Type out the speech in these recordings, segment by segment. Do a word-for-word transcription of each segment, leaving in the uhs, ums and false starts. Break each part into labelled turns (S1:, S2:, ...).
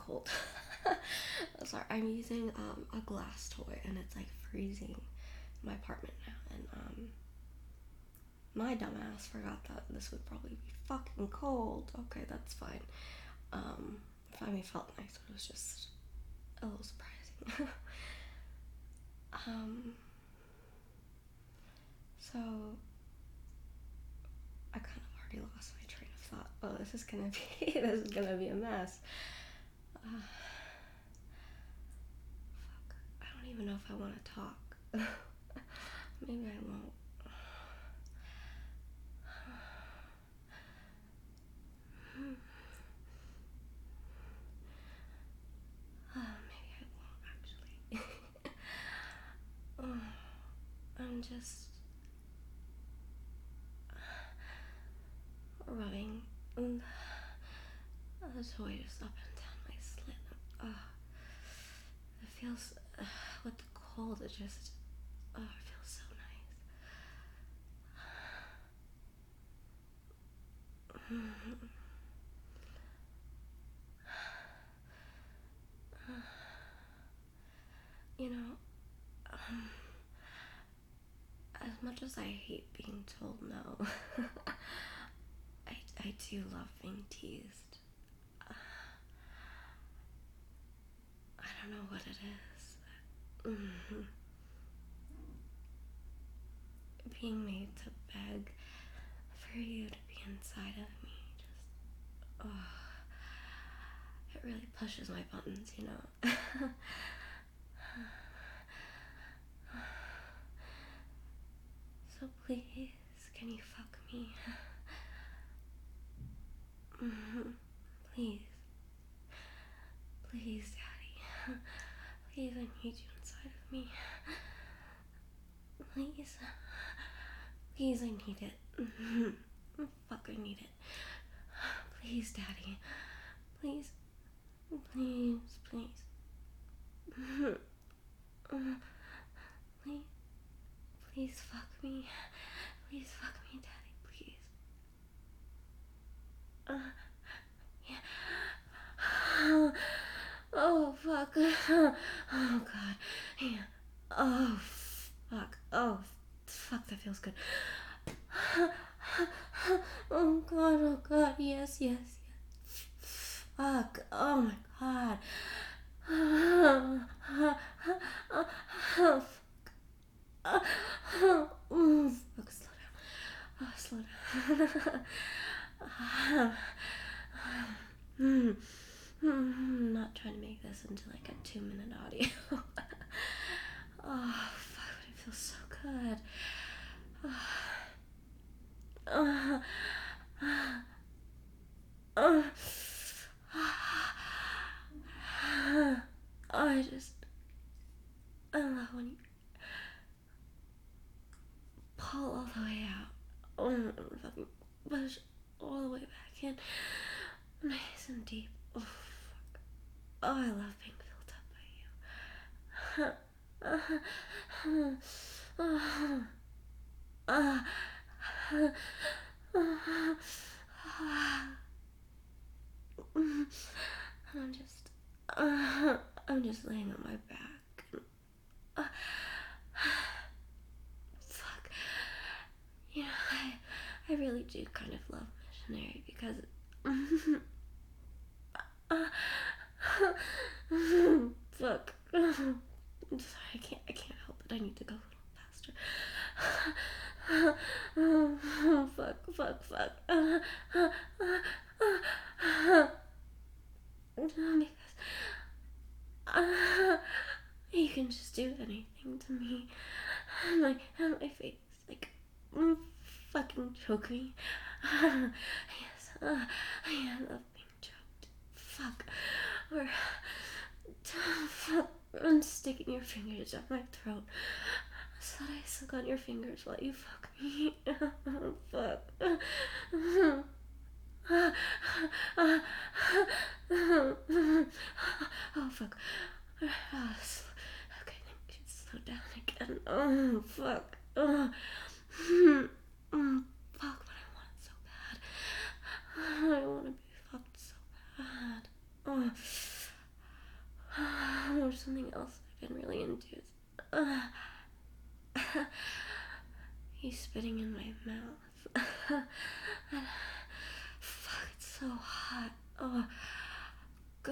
S1: cold. Sorry, I'm using um, a glass toy and it's like freezing in my apartment now. And um, my dumbass forgot that this would probably be fucking cold. Okay, that's fine. Um, it finally felt nice, but it was just a little surprising. um, so I kind of already lost my train of thought. Oh, this is gonna be this is gonna be a mess. Uh, fuck. I don't even know if I want to talk. Maybe I won't. Uh, maybe I won't actually. uh, I'm just rubbing the toy just up and down my slit. Uh, it feels, uh, with the cold, it just, oh, it feels so nice. You know, um, as much as I hate being told no, I, I do love being teased. Uh, I don't know what it is. Mm-hmm. Being made to beg for you to be inside of me, just, oh, it really pushes my buttons, you know. So please, can you fuck me? Mm-hmm. Please. Please, Daddy. Please, I need you inside of me. Please. Please, I need it. Mm-hmm. Fuck, I need it. Please, Daddy. Please. Please, please. Mm-hmm. Please. Please fuck me. Please fuck me, Daddy, please. Uh, yeah. Oh, fuck. Oh, God. Yeah. Oh, fuck. Oh, fuck, that feels good. Oh, God, oh, God. Yes, yes, yes. Fuck. Oh, my God. Oh, fuck. Oh, fuck, slow down. Oh, slow down. Hmm. I'm not trying to make this into like a two minute audio. Oh, fuck, but it feels so good. Uh, uh, uh, I just, I love when you pull all the way out. Oh, and fucking push all the way back in. Nice and deep. Oh, fuck. Oh, I love being filled up by you. I'm just, I'm just laying on my back. Fuck. You know, I, I really do kind of love Missionary because fuck. I'm sorry, I can't I can't help it. I need to go a little faster. Fuck, fuck, fuck. Because uh, you can just do anything to me. And my and my face, like mm, fucking choke me. Yes, uh, I love being choked. Fuck. Or fuck, I'm sticking your fingers down my throat so that I suck on your fingers while you fuck me. Fuck. Oh, fuck. Oh, okay, thank you. Slow down again. Oh, fuck. Oh. Mm, fuck, but I want it so bad. I want to be fucked so bad. Oh. something else I've been really into. Uh, he's spitting in my mouth. Fuck, it's so hot. Oh, God.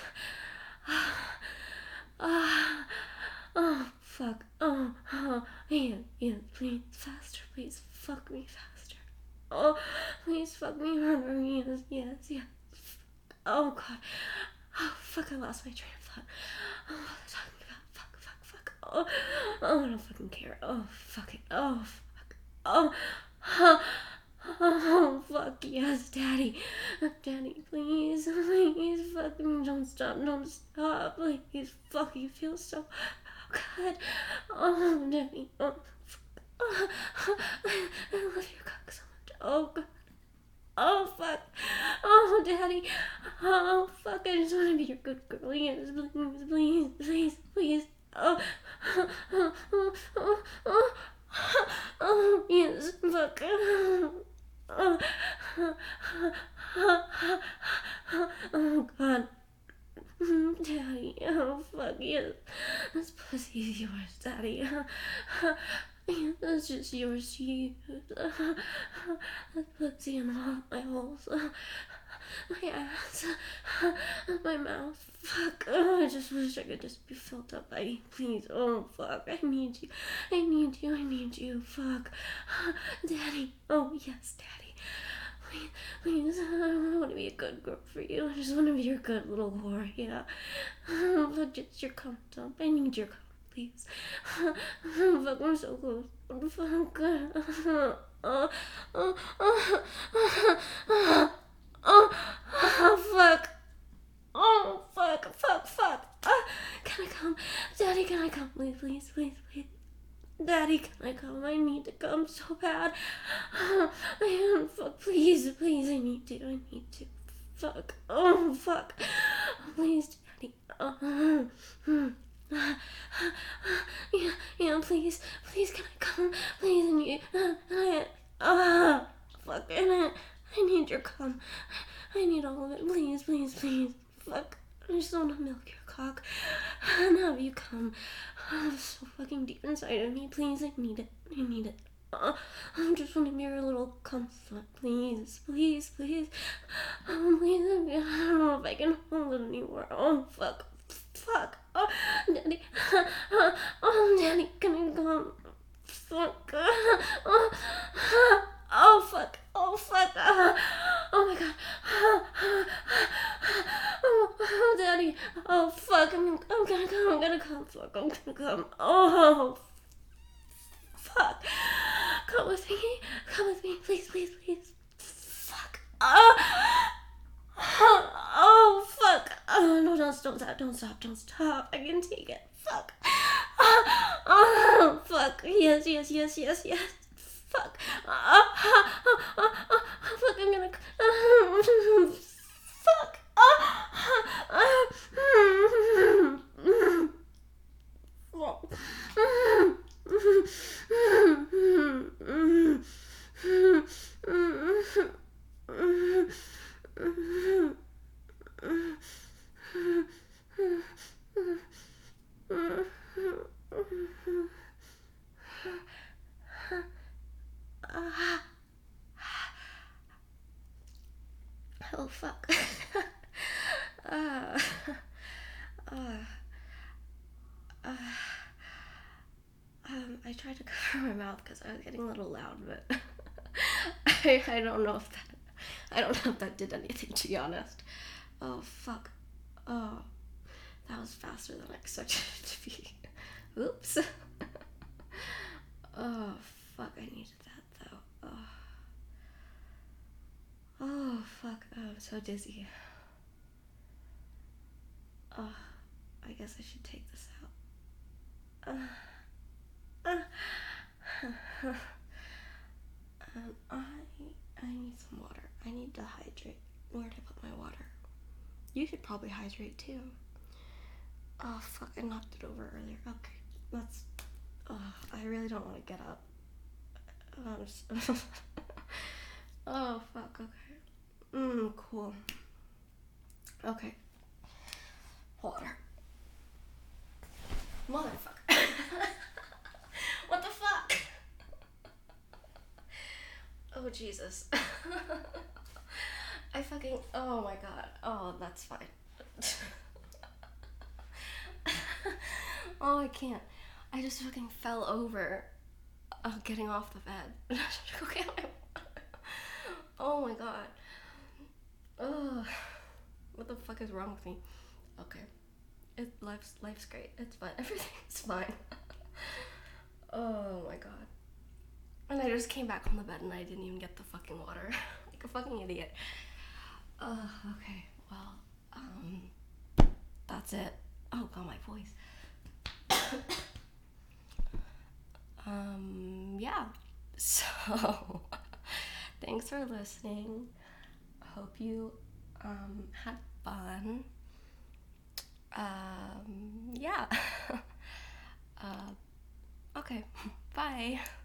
S1: Oh, oh, fuck. Oh, oh, Ian, Ian, please, faster, please, fuck me faster. Oh, please fuck me harder. Yes, yes, yes. Oh, God. Oh, fuck, I lost my train of thought. Oh, what was I talking about? Fuck, fuck, fuck. Oh, oh, I don't fucking care. Oh, fuck it. Oh, fuck. Oh, oh, oh, fuck, yes, Daddy. Daddy, please, please, fuck me. Don't stop, don't stop. Please, fuck, you feel so good. Oh, Daddy. Oh, fuck. Oh, I love your cock so much. Oh, God. Oh, fuck. Oh, Daddy. Oh, fuck. I just want to be your good girl. Yes, please, please, please, please. Oh, oh, oh, oh, oh, oh, yes, fuck. Oh, oh, oh, God. Daddy. Oh, fuck, yes. This pussy's yours, Daddy. That's just yours to use. That pussy in all my holes. My ass. My mouth. Fuck. Oh, I just wish I could just be filled up by you. Please. Oh, fuck. I need you. I need you. I need you. Fuck. Daddy. Oh, yes, Daddy. Please, please. I want to be a good girl for you. I just want to be your good little whore. Yeah. But just your cum dump. I need your cum. Please. Fuck, I'm so close. Fuck. Oh, oh, oh, oh, oh, fuck. Oh, fuck, fuck, fuck. Uh, can I come? Daddy, can I come? Please, please, please, please. Daddy, can I come? I need to come so bad. Oh, man, fuck, please, please, I need to, I need to. Fuck. Oh, fuck. Please, Daddy. Oh, hmm. Yeah, yeah, please, please, can I come? Please, I need, uh, I, ah, fuck, and I, I need your cum. I need all of it, please, please, please, fuck. I just want to milk your cock and have you come. Oh, so fucking deep inside of me, please, I need it, I need it. Uh, I just want to be your little comfort, please, please, please. Oh, please, I don't know if I can hold it anymore. Oh, fuck. Fuck. Oh, Daddy. Oh, Daddy, can I come? Fuck. Oh, oh fuck. Oh, fuck. Oh, my God. Oh, oh, Daddy. Oh, fuck. I'm, I'm gonna come. I'm gonna come. Fuck. I'm gonna come. Oh, fuck. Come with me. Come with me. Please, please, please. Fuck. Oh. Oh, fuck. Oh, no, don't stop that. Don't stop. Don't stop. I can take it. Fuck. Oh, oh fuck. Yes, yes, yes, yes, yes. Fuck. Oh, oh, oh, oh, oh, fuck. I'm gonna. Oh, fuck. Oh, oh, oh fuck. uh, uh, uh, um, I tried to cover my mouth because I was getting a little loud, but I, I don't know if that, I don't know if that did anything, to be honest. Oh, fuck. Oh, that was faster than I expected it to be. Oops. Oh, fuck, I needed that, though. Oh, oh fuck, oh, I'm so dizzy. Oh, I guess I should take this out. Uh, uh, um, I, I need some water. I need to hydrate. Where'd I put my water? You should probably hydrate, too. Oh, fuck, I knocked it over earlier. Okay, let's... Oh, I really don't want to get up. Oh, just... Oh, fuck, okay. Mmm, cool. Okay. Water. Motherfucker. What the fuck? Oh, Jesus. I fucking, oh my god. Oh, that's fine. Oh, I can't. I just fucking fell over uh, getting off the bed. Okay. Oh my god. Ugh. What the fuck is wrong with me? Okay. It, life's, life's great. It's fine. Everything's fine. Oh my god. And I just came back on the bed and I didn't even get the fucking water. Like a fucking idiot. Uh, okay. Well, um, that's it. Oh god, my voice. um, yeah. So, thanks for listening. Hope you, um, had fun. Um, yeah. uh, okay. Bye.